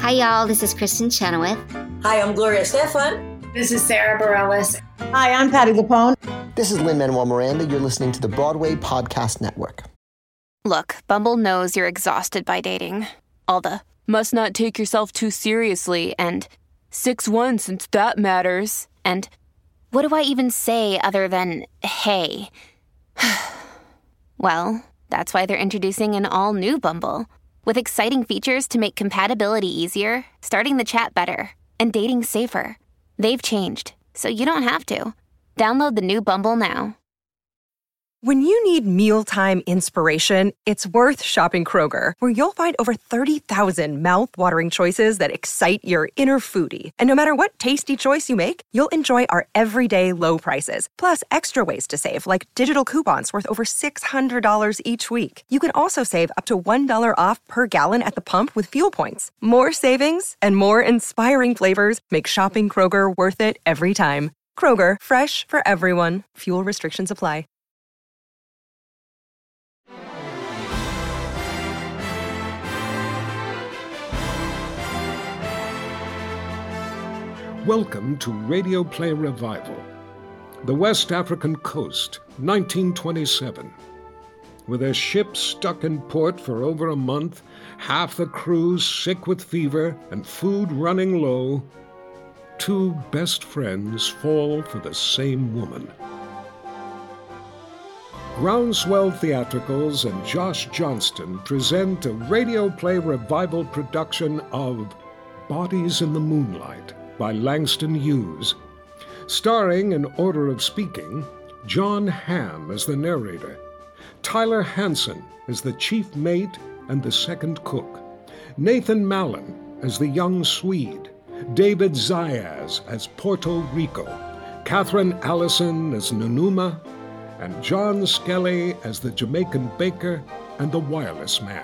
Hi, y'all. This is Kristen Chenoweth. Hi, I'm Gloria Stefan. This is Sarah Bareilles. Hi, I'm Patti LuPone. This is Lin-Manuel Miranda. You're listening to the Broadway Podcast Network. Look, Bumble knows you're exhausted by dating. All the, must not take yourself too seriously, and 6'1" since that matters, and what do I even say other than, hey? Well, that's why they're introducing an all-new Bumble, with exciting features to make compatibility easier, starting the chat better, and dating safer. They've changed, so you don't have to. Download the new Bumble now. When you need mealtime inspiration, it's worth shopping Kroger, where you'll find over 30,000 mouth-watering choices that excite your inner foodie. And no matter what tasty choice you make, you'll enjoy our everyday low prices, plus extra ways to save, like digital coupons worth over $600 each week. You can also save up to $1 off per gallon at the pump with fuel points. More savings and more inspiring flavors make shopping Kroger worth it every time. Kroger, fresh for everyone. Fuel restrictions apply. Welcome to Radio Play Revival. The West African coast, 1927. With their ship stuck in port for over a month, half the crew sick with fever, and food running low, two best friends fall for the same woman. Groundswell Theatricals and Josh Johnston present a Radio Play Revival production of Bodies in the Moonlight by Langston Hughes, starring, in order of speaking, John Hamm as the narrator, Tyler Hansen as the chief mate and the second cook, Nathan Mallon as the young Swede, David Zayas as Puerto Rico, Catherine Allison as Nunuma, and John Skelly as the Jamaican baker and the wireless man.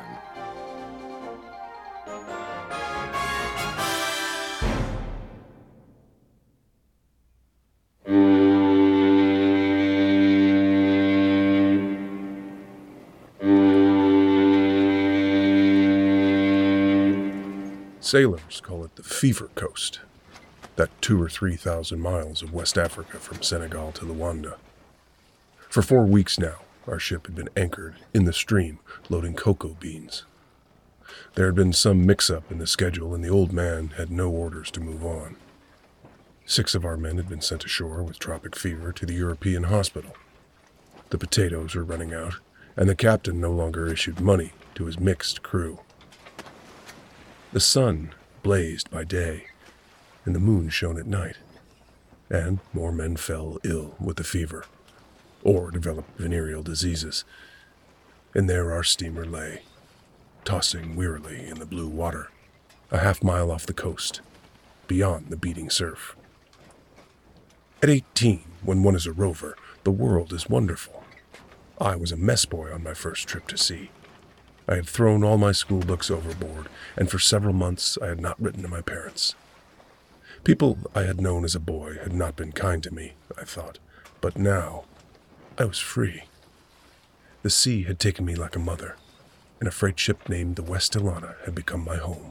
Sailors call it the Fever Coast, that 2,000 or 3,000 miles of West Africa from Senegal to Luanda. For 4 weeks now, our ship had been anchored in the stream, loading cocoa beans. There had been some mix-up in the schedule, and the old man had no orders to move on. 6 of our men had been sent ashore with tropic fever to the European hospital. The potatoes were running out, and the captain no longer issued money to his mixed crew. The sun blazed by day, and the moon shone at night, and more men fell ill with the fever, or developed venereal diseases. And there our steamer lay, tossing wearily in the blue water, a half-mile off the coast, beyond the beating surf. At 18, when one is a rover, the world is wonderful. I was a mess boy on my first trip to sea. I had thrown all my school books overboard, and for several months I had not written to my parents. People I had known as a boy had not been kind to me, I thought, but now I was free. The sea had taken me like a mother, and a freight ship named the West Ilana had become my home.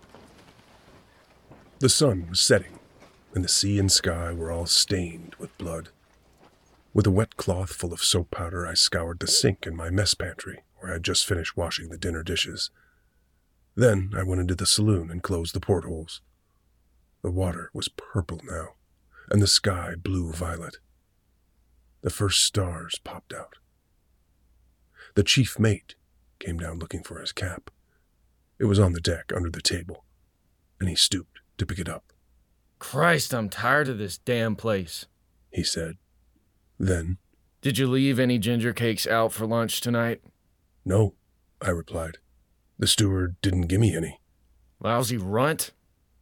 The sun was setting, and the sea and sky were all stained with blood. With a wet cloth full of soap powder, I scoured the sink in my mess pantry, where I had just finished washing the dinner dishes. Then I went into the saloon and closed the portholes. The water was purple now, and the sky blue-violet. The first stars popped out. The chief mate came down looking for his cap. It was on the deck under the table, and he stooped to pick it up. "Christ, I'm tired of this damn place," he said. Then, "Did you leave any ginger cakes out for lunch tonight?" "No," I replied. "The steward didn't give me any." "Lousy runt."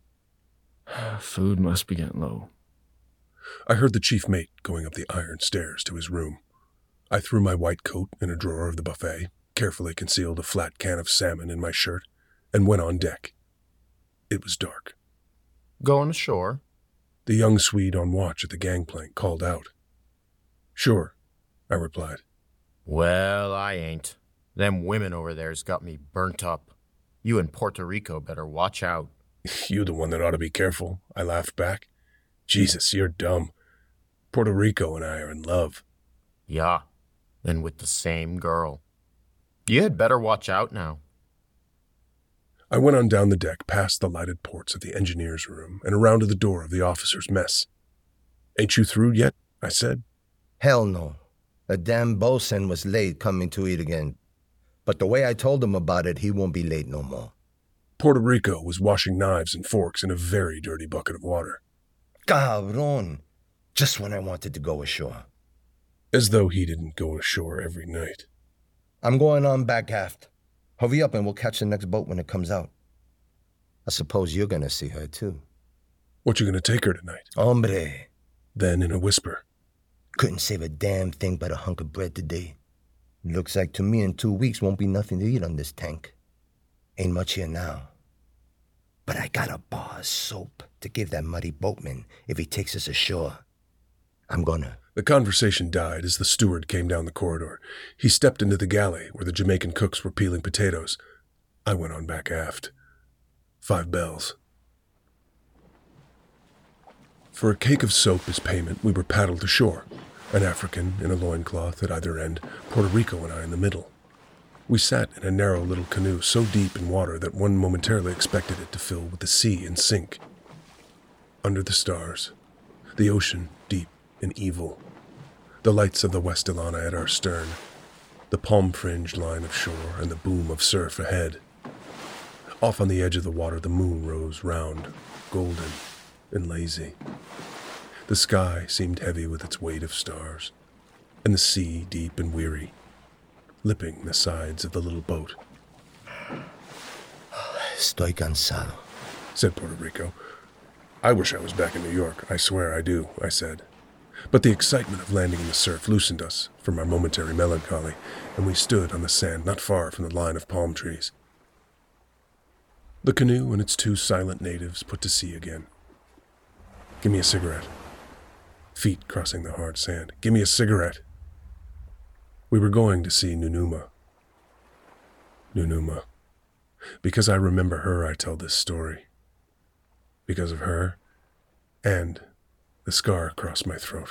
Food must be getting low. I heard the chief mate going up the iron stairs to his room. I threw my white coat in a drawer of the buffet, carefully concealed a flat can of salmon in my shirt, and went on deck. It was dark. "Going ashore?" The young Swede on watch at the gangplank called out. "Sure," I replied. "Well, I ain't. Them women over there's got me burnt up. You in Puerto Rico better watch out." You the one that ought to be careful, I laughed back. Jesus, you're dumb. Puerto Rico and I are in love. Yeah, and with the same girl. You had better watch out now. I went on down the deck past the lighted ports of the engineer's room and around to the door of the officer's mess. Ain't you through yet? I said. Hell no. The damn bosun was late coming to eat again. But the way I told him about it, he won't be late no more. Puerto Rico was washing knives and forks in a very dirty bucket of water. Cabron. Just when I wanted to go ashore. As though he didn't go ashore every night. I'm going on back aft. Hurry up and we'll catch the next boat when it comes out. I suppose you're going to see her too. What you going to take her tonight? Hombre. Then in a whisper. Couldn't save a damn thing but a hunk of bread today. Looks like to me in 2 weeks won't be nothing to eat on this tank. Ain't much here now. But I got a bar of soap to give that muddy boatman if he takes us ashore. I'm gonna. The conversation died as the steward came down the corridor. He stepped into the galley where the Jamaican cooks were peeling potatoes. I went on back aft. 5 bells. For a cake of soap as payment, we were paddled ashore. An African in a loincloth at either end, Puerto Rico and I in the middle. We sat in a narrow little canoe so deep in water that one momentarily expected it to fill with the sea and sink. Under the stars, the ocean deep and evil, the lights of the West Ilana at our stern, the palm-fringed line of shore and the boom of surf ahead. Off on the edge of the water, the moon rose round, golden and lazy. The sky seemed heavy with its weight of stars, and the sea deep and weary, lipping the sides of the little boat. Estoy cansado, said Puerto Rico. I wish I was back in New York. I swear I do, I said. But the excitement of landing in the surf loosened us from our momentary melancholy, and we stood on the sand not far from the line of palm trees. The canoe and its 2 silent natives put to sea again. Give me a cigarette. Feet crossing the hard sand. Give me a cigarette. We were going to see Nunuma. Nunuma. Because I remember her, I tell this story. Because of her, and the scar across my throat.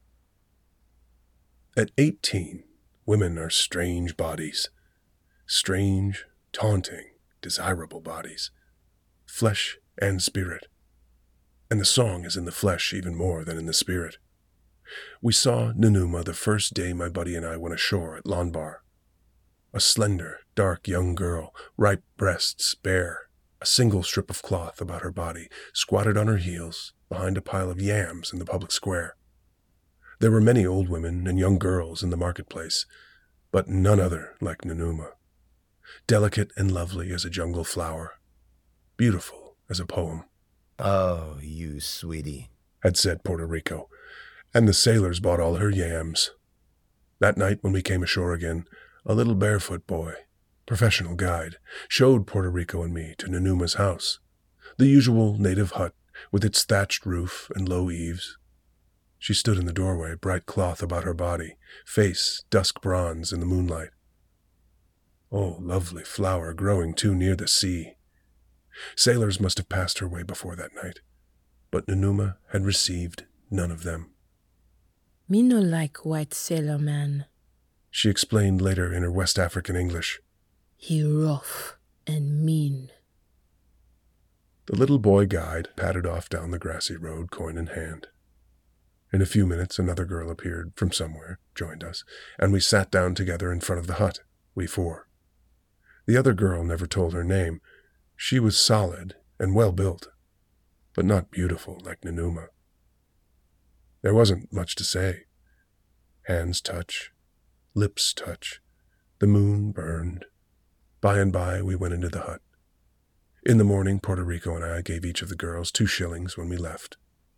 At 18, women are strange bodies. Strange, taunting, desirable bodies. Flesh and spirit. And the song is in the flesh even more than in the spirit. We saw Nunuma the first day my buddy and I went ashore at Lonbar. A slender, dark young girl, ripe breasts bare, a single strip of cloth about her body, squatted on her heels behind a pile of yams in the public square. There were many old women and young girls in the marketplace, but none other like Nunuma. Delicate and lovely as a jungle flower, beautiful as a poem. Oh, you sweetie, had said Puerto Rico, and the sailors bought all her yams. That night when we came ashore again, a little barefoot boy, professional guide, showed Puerto Rico and me to Nunuma's house, the usual native hut with its thatched roof and low eaves. She stood in the doorway, bright cloth about her body, face dusk bronze in the moonlight. Oh, lovely flower growing too near the sea. Sailors must have passed her way before that night, but Nunuma had received none of them. Me no like white sailor man, she explained later in her West African English. He rough and mean. The little boy guide padded off down the grassy road, coin in hand. In a few minutes, another girl appeared from somewhere, joined us, and we sat down together in front of the hut, we 4. The other girl never told her name. She was solid and well-built, but not beautiful like Nunuma. There wasn't much to say. Hands touch, lips touch, the moon burned. By and by, we went into the hut. In the morning, Puerto Rico and I gave each of the girls 2 shillings when we left.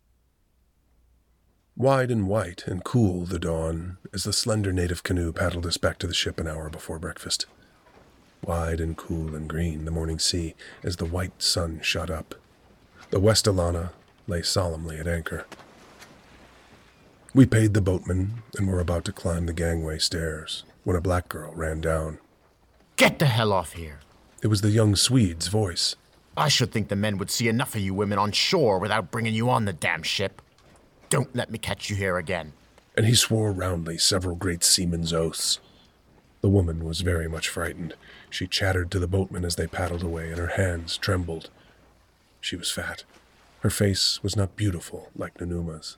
Wide and white and cool the dawn as the slender native canoe paddled us back to the ship an hour before breakfast. Wide and cool and green the morning sea as the white sun shot up. The West Ilana lay solemnly at anchor. We paid the boatman and were about to climb the gangway stairs when a black girl ran down. Get the hell off here. It was the young Swede's voice. I should think the men would see enough of you women on shore without bringing you on the damn ship. Don't let me catch you here again. And he swore roundly several great seaman's oaths. The woman was very much frightened. She chattered to the boatmen as they paddled away, and her hands trembled. She was fat. Her face was not beautiful like Nanuma's.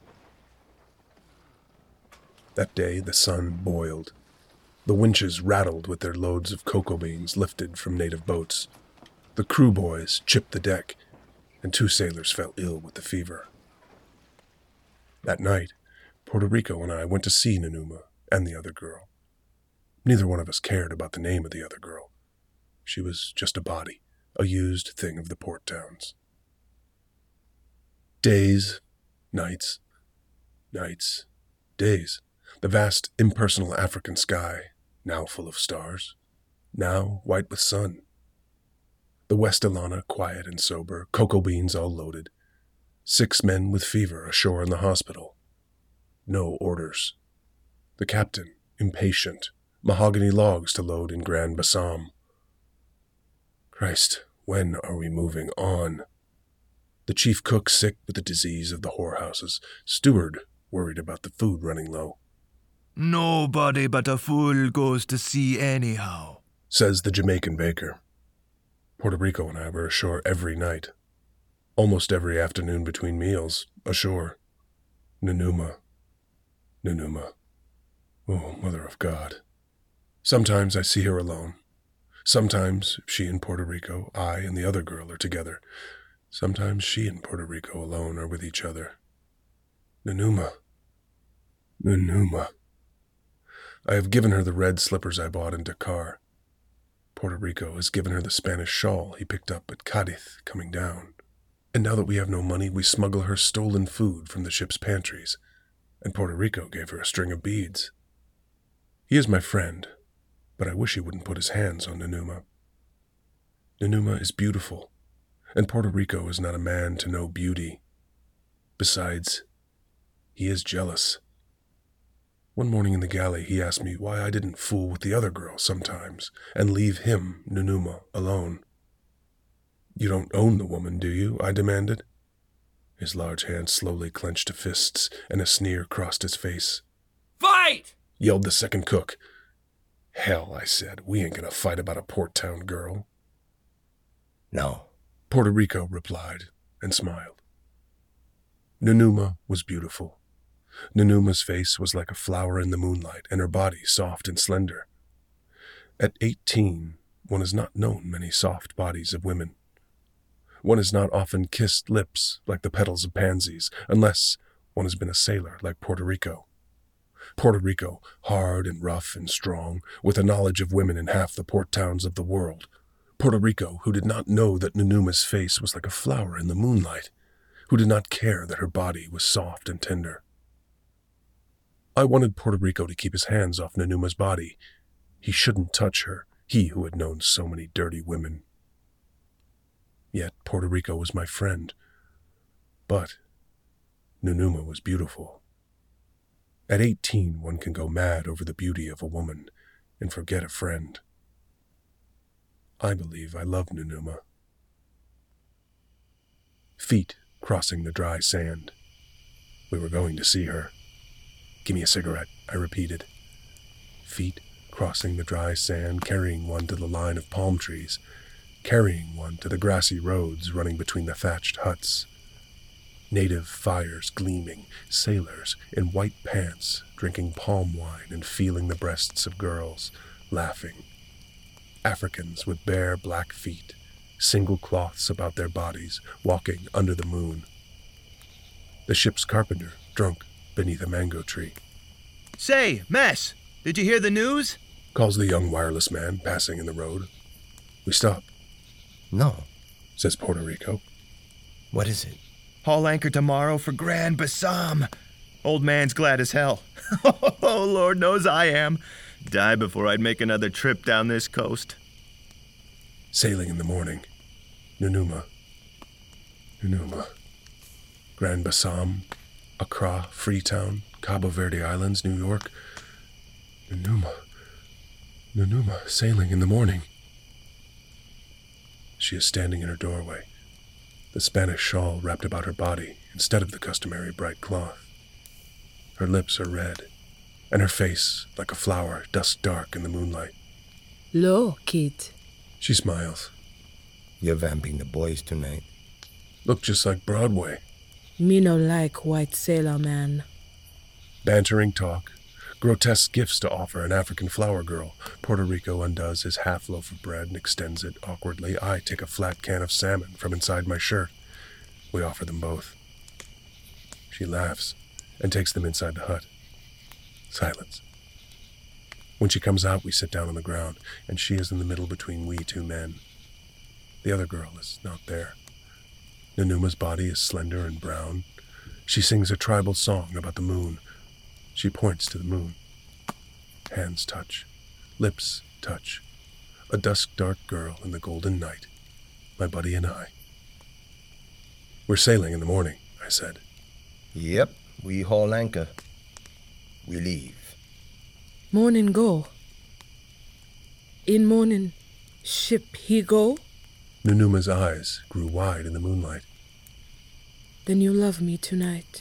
That day the sun boiled. The winches rattled with their loads of cocoa beans lifted from native boats. The crew boys chipped the deck, and 2 sailors fell ill with the fever. That night, Puerto Rico and I went to see Nanuma and the other girl. Neither one of us cared about the name of the other girl. She was just a body, a used thing of the port towns. Days, nights, days. The vast, impersonal African sky, now full of stars, now white with sun. The West Ilana quiet and sober, cocoa beans all loaded. 6 men with fever ashore in the hospital. No orders. The captain, impatient, mahogany logs to load in Grand Bassam. Christ, when are we moving on? The chief cook sick with the disease of the whorehouses. Steward worried about the food running low. Nobody but a fool goes to sea anyhow, says the Jamaican baker. Puerto Rico and I were ashore every night. Almost every afternoon between meals, ashore. Nanuma. Oh, Mother of God. Sometimes I see her alone. Sometimes she in Puerto Rico, I and the other girl are together. Sometimes she and Puerto Rico alone are with each other. Nanuma. I have given her the red slippers I bought in Dakar. Puerto Rico has given her the Spanish shawl he picked up at Cadiz coming down. And now that we have no money, we smuggle her stolen food from the ship's pantries. And Puerto Rico gave her a string of beads. He is my friend, but I wish he wouldn't put his hands on Nanuma. Nanuma is beautiful, and Puerto Rico is not a man to know beauty. Besides, he is jealous. One morning in the galley, he asked me why I didn't fool with the other girl sometimes and leave him, Nanuma, alone. You don't own the woman, do you? I demanded. His large hands slowly clenched to fists, and a sneer crossed his face. Fight! Yelled the second cook. Hell, I said, we ain't gonna fight about a port town girl. No, Puerto Rico replied and smiled. Nanuma was beautiful. Nanuma's face was like a flower in the moonlight, and her body soft and slender. At 18, one has not known many soft bodies of women. One has not often kissed lips like the petals of pansies, unless one has been a sailor like Puerto Rico. Puerto Rico, hard and rough and strong, with a knowledge of women in half the port towns of the world. Puerto Rico, who did not know that Nanuma's face was like a flower in the moonlight, who did not care that her body was soft and tender. I wanted Puerto Rico to keep his hands off Nanuma's body. He shouldn't touch her, he who had known so many dirty women. Yet Puerto Rico was my friend. But Nanuma was beautiful. At 18, one can go mad over the beauty of a woman and forget a friend. I believe I love Nanuma. Feet crossing the dry sand. We were going to see her. Give me a cigarette, I repeated. Feet crossing the dry sand, carrying one to the line of palm trees, carrying one to the grassy roads running between the thatched huts. Native fires gleaming, sailors in white pants drinking palm wine and feeling the breasts of girls, laughing. Africans with bare black feet, single cloths about their bodies, walking under the moon. The ship's carpenter, drunk beneath a mango tree. Say, Mess, did you hear the news? Calls the young wireless man passing in the road. We stop. No, says Puerto Rico. What is it? Haul anchor tomorrow for Grand Bassam. Old man's glad as hell. Oh, Lord knows I am. Die before I'd make another trip down this coast. Sailing in the morning. Nanuma. Grand Bassam, Accra, Freetown, Cabo Verde Islands, New York. Nanuma, sailing in the morning. She is standing in her doorway, the Spanish shawl wrapped about her body instead of the customary bright cloth. Her lips are red, and her face like a flower dusk dark in the moonlight. Lo, kid. She smiles. You're vamping the boys tonight. Look just like Broadway. Me no like white sailor man. Bantering talk, grotesque gifts to offer an African flower girl. Puerto Rico undoes his half loaf of bread and extends it awkwardly. I take a flat can of salmon from inside my shirt. We offer them both. She laughs and takes them inside the hut. Silence. When she comes out, we sit down on the ground, and she is in the middle between we two men. The other girl is not there. Nunuma's body is slender and brown. She sings a tribal song about the moon. She points to the moon. Hands touch. Lips touch. A dusk-dark girl in the golden night. My buddy and I. We're sailing in the morning, I said. Yep, we haul anchor. We leave. Morning go. In morning, ship he go? Nunuma's eyes grew wide in the moonlight. Then you love me tonight.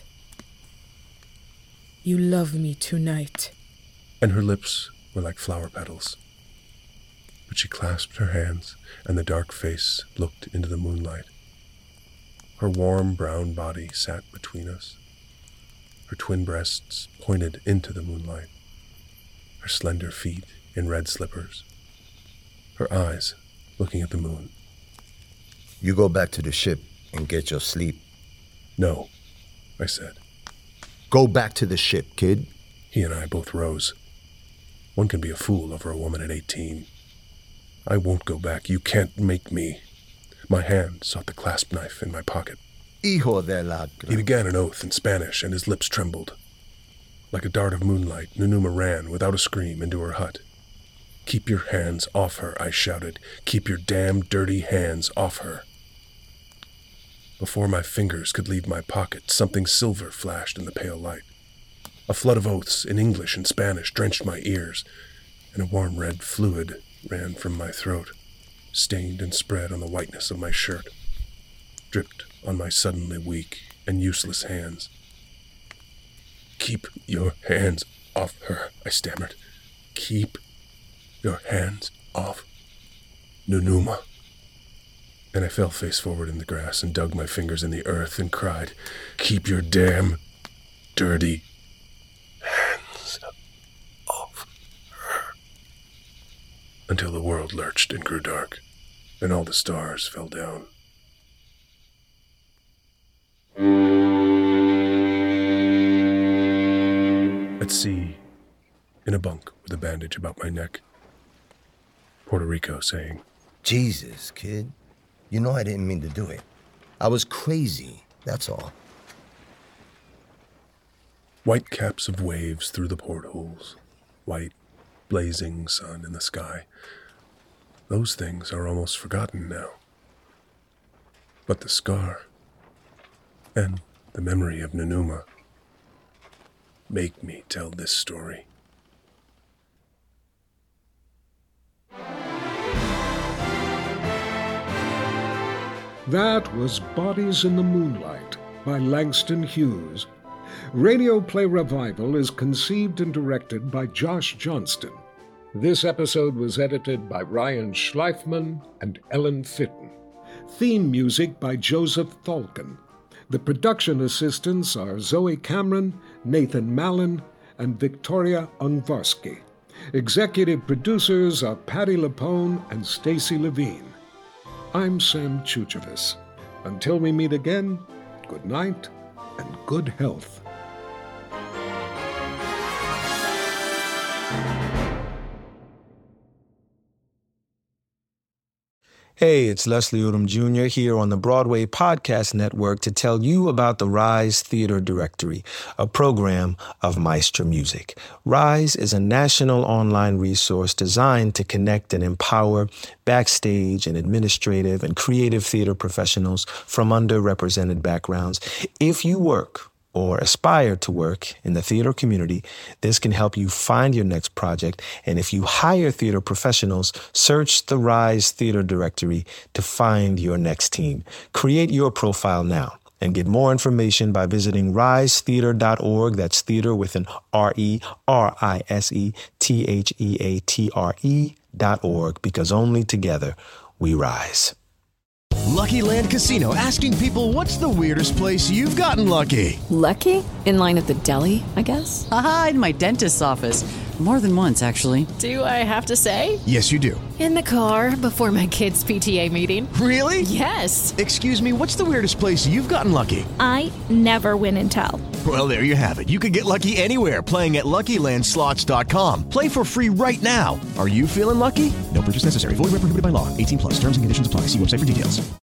You love me tonight. And her lips were like flower petals. But she clasped her hands, and the dark face looked into the moonlight. Her warm brown body sat between us. Her twin breasts pointed into the moonlight. Her slender feet in red slippers. Her eyes looking at the moon. You go back to the ship and get your sleep. No, I said. Go back to the ship, kid. He and I both rose. One can be a fool over a woman at 18. I won't go back. You can't make me. My hand sought the clasp knife in my pocket. Hijo de la... He began an oath in Spanish, and his lips trembled. Like a dart of moonlight, Nunuma ran without a scream into her hut. Keep your hands off her, I shouted. Keep your damn dirty hands off her. Before my fingers could leave my pocket, something silver flashed in the pale light. A flood of oaths in English and Spanish drenched my ears, and a warm red fluid ran from my throat, stained and spread on the whiteness of my shirt, dripped on my suddenly weak and useless hands. Keep your hands off her, I stammered. Keep your hands off Nunuma. And I fell face forward in the grass and dug my fingers in the earth and cried, Keep your damn dirty hands off her. Until the world lurched and grew dark, and all the stars fell down. At sea, in a bunk with a bandage about my neck, Puerto Rico saying, Jesus, kid. You know I didn't mean to do it. I was crazy, that's all. White caps of waves through the portholes, white, blazing sun in the sky. Those things are almost forgotten now. But the scar and the memory of Nunuma make me tell this story. That was Bodies in the Moonlight by Langston Hughes. Radio Play Revival is conceived and directed by Josh Johnston. This episode was edited by Ryan Schleifman and Ellen Fitton. Theme music by Joseph Thalken. The production assistants are Zoe Cameron, Nathan Mallon, and Victoria Ungvarsky. Executive producers are Patty Lapone and Stacy Levine. I'm Sam Chuchavis. Until we meet again, good night and good health. Hey, it's Leslie Odom Jr. here on the Broadway Podcast Network to tell you about the Rise Theater Directory, a program of Maestro Music. Rise is a national online resource designed to connect and empower backstage and administrative and creative theater professionals from underrepresented backgrounds. If you work or aspire to work in the theater community, this can help you find your next project. And if you hire theater professionals, search the Rise Theater Directory to find your next team. Create your profile now and get more information by visiting risetheater.org. That's theater with an RERISETHEATRE.org, because only together we rise. Lucky Land Casino, asking people, what's the weirdest place you've gotten lucky? Lucky? In line at the deli, I guess? Aha, in my dentist's office. More than once, actually. Do I have to say? Yes, you do. In the car before my kids' PTA meeting. Really? Yes. Excuse me, what's the weirdest place you've gotten lucky? I never win and tell. Well, there you have it. You can get lucky anywhere, playing at LuckyLandSlots.com. Play for free right now. Are you feeling lucky? No purchase necessary. Void where prohibited by law. 18+. Terms and conditions apply. See website for details.